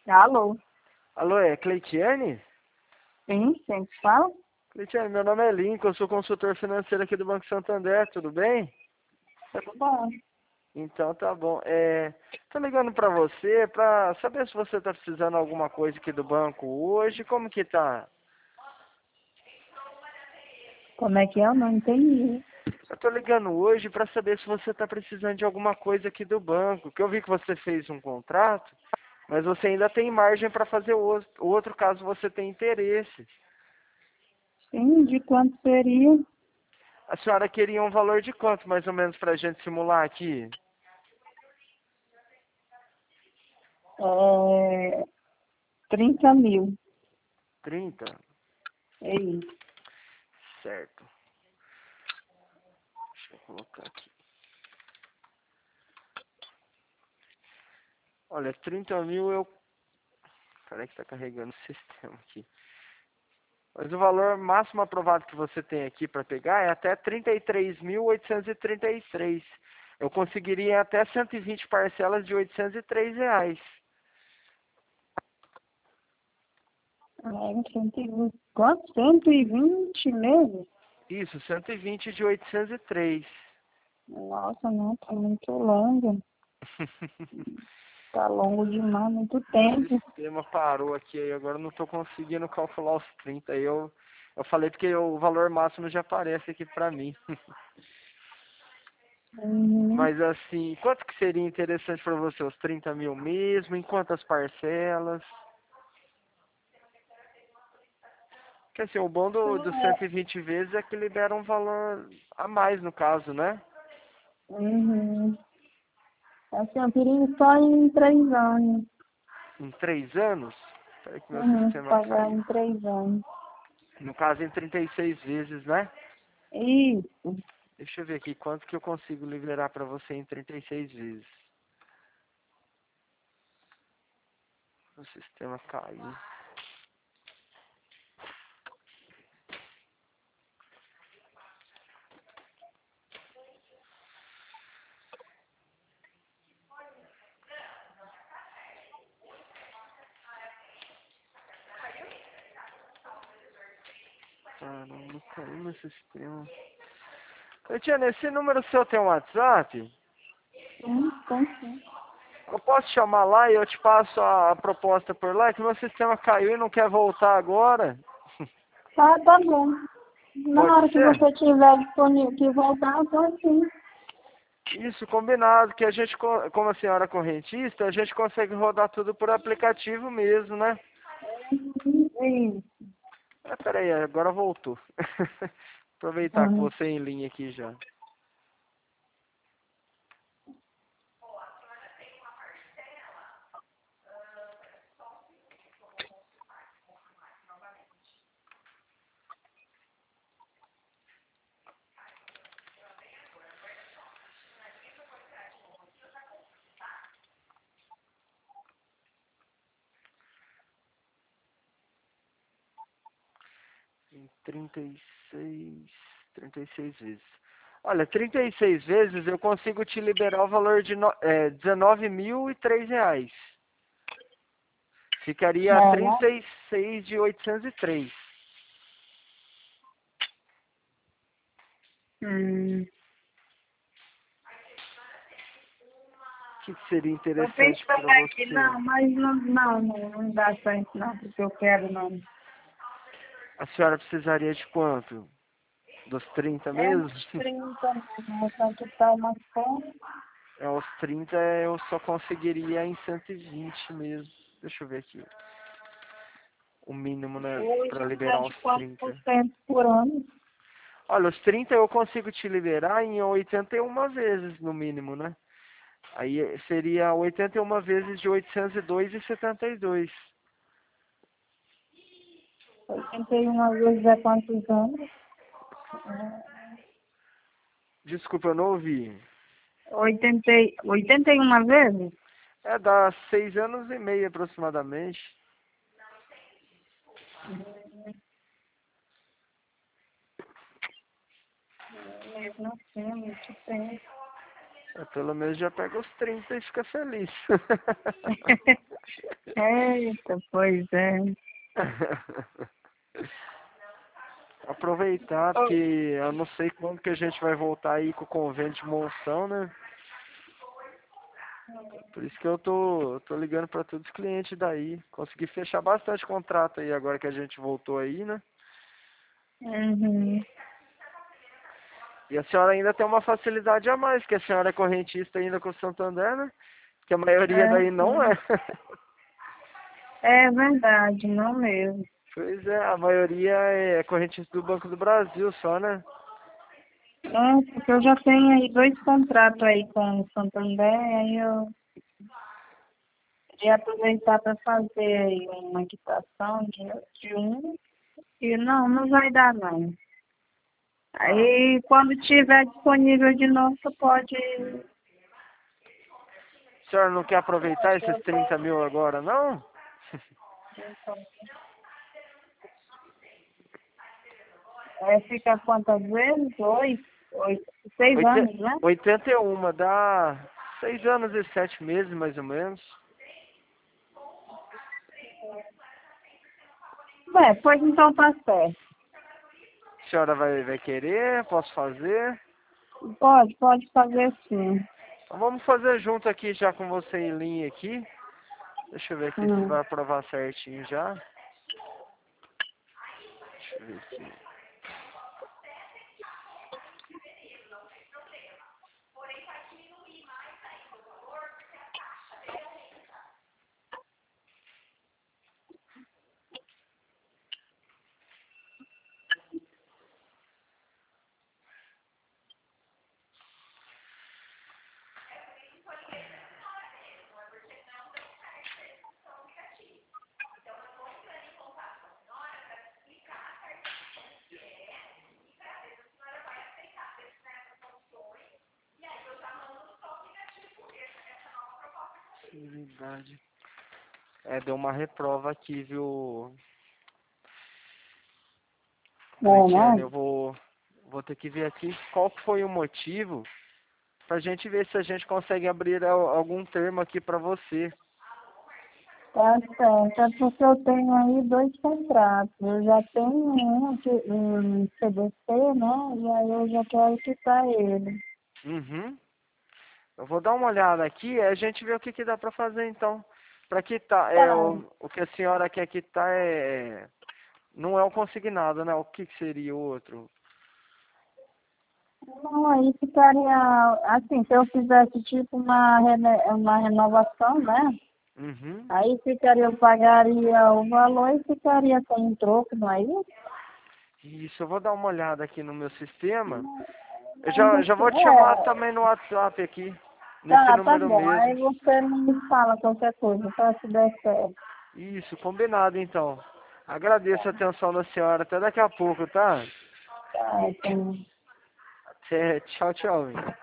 Alô? Alô, é Cleitiane? Sim, quem fala? Cleitiane, meu nome é Lincoln, eu sou consultor financeiro aqui do Banco Santander, tudo bem? Tudo bom? Então tá bom. Tô ligando pra você pra saber se você tá precisando de alguma coisa aqui do banco hoje, como que tá? Como é que é? Eu não entendi. Eu tô ligando hoje pra saber se você tá precisando de alguma coisa aqui do banco, que eu vi que você fez um contrato, mas você ainda tem margem pra fazer outro caso você tenha interesse. Sim, de quanto seria? A senhora queria um valor de quanto, mais ou menos, pra gente simular aqui? 30 mil. 30? É isso. Certo. Deixa eu colocar aqui. Olha, 30 mil eu... Peraí que tá carregando o sistema aqui. Mas o valor máximo aprovado que você tem aqui para pegar é até 33.833. Eu conseguiria em até 120 parcelas de R$ 803. Quanto? 120 meses? Isso, 120 de 803. Nossa, não, tá muito longo. Tá longo demais, muito O tempo. sistema parou aqui, aí agora eu não estou conseguindo calcular os 30. Aí eu falei porque o valor máximo já aparece aqui para mim. Uhum. Mas assim, quanto que seria interessante para você? Os 30 mil mesmo? Em quantas parcelas? Porque assim, o bom do 120 vezes é que libera um valor a mais no caso, né? Uhum. Assim, eu queria só em 3 anos. Em 3 anos? Peraí que meu Uhum. sistema Pagar caiu. em 3 anos. No caso, em 36 vezes, né? Isso. Deixa eu ver aqui quanto que eu consigo liberar para você em 36 vezes. O sistema caiu. Caramba, caiu meu sistema. Tiana, esse número seu tem um WhatsApp? Sim, tem sim. Eu posso chamar lá e eu te passo a proposta por lá, que meu sistema caiu e não quer voltar agora. Tá bom. Na Pode hora que ser? você tiver disponível que voltar, pode sim. Isso, combinado, que a gente, como a senhora é correntista, a gente consegue rodar tudo por aplicativo mesmo, né? Isso. Peraí, agora voltou. Aproveitar com Uhum. você em linha aqui já. Em 36 vezes. Olha, 36 vezes eu consigo te liberar o valor de R$ 19.003. Ficaria É, né? 36 de 803. Hum. O que seria Tô interessante pensando para aqui, você? não, mas não dá certo não, porque eu quero não. A senhora precisaria de quanto? Dos 30 É mesmo? uns 30 mesmo, só que tá uma fome. Os 30 eu só conseguiria em 120 mesmo. Deixa eu ver aqui. O mínimo, né, para Hoje tá liberar de os 30. 4% por ano. Olha, os 30 eu consigo te liberar em 81 vezes no mínimo, né? Aí seria 81 vezes de 802,72. 81 vezes é quantos anos? Desculpa, eu não ouvi. 81 vezes? Dá 6 anos e meio aproximadamente. Mesmo assim, é muito tempo. Pelo menos já pega os 30 e fica feliz. Eita, pois é. Aproveitar, porque eu não sei quando que a gente vai voltar aí com o convênio de Monção, né? Por isso que eu tô ligando para todos os clientes daí. Consegui fechar bastante contrato aí agora que a gente voltou aí, né? Uhum. E a senhora ainda tem uma facilidade a mais, que a senhora é correntista ainda com o Santander, né? Que a maioria É, daí não é. sim. É verdade, não mesmo. Pois é, a maioria é correntista do Banco do Brasil só, né? É, porque eu já tenho aí 2 contratos aí com o Santander, aí eu ia aproveitar para fazer aí uma quitação de um, e não vai dar não. Ah, Aí quando tiver disponível de novo, você pode. a senhora não quer aproveitar esses 30 mil agora, não? Fica quantas vezes? 6 Oite- anos, né? 81, dá 6 anos e 7 meses, mais ou menos. Pois então tá certo. A senhora vai querer? Posso fazer? Pode fazer sim. Então vamos fazer junto aqui já com você em linha aqui. Deixa eu ver aqui se Hum. vai aprovar certinho já. Deixa eu ver aqui. Verdade. Deu uma reprova aqui, viu, É, Cleitiane? né? Eu vou ter que ver aqui qual que foi o motivo pra gente ver se a gente consegue abrir algum termo aqui pra você. Tá certo. É porque eu tenho aí 2 contratos. Eu já tenho um CDC, né? E aí eu já quero quitar ele. Uhum. Eu vou dar uma olhada aqui e a gente vê o que dá pra fazer então. Pra quitar, Tá. o que a senhora quer quitar não é o consignado, né? O que seria o outro? Não, aí ficaria, assim, se eu fizesse tipo uma renovação, né? Uhum. Aí ficaria, eu pagaria o valor e ficaria com um troco, não é isso? Isso, eu vou dar uma olhada aqui no meu sistema. Eu já vou te chamar É, também no WhatsApp aqui, nesse tá número bom. mesmo. Aí você me fala qualquer coisa, para se der certo. Isso, combinado então. Agradeço a atenção da senhora. Até daqui a pouco, tá? Tá, então. Tchau, tchau.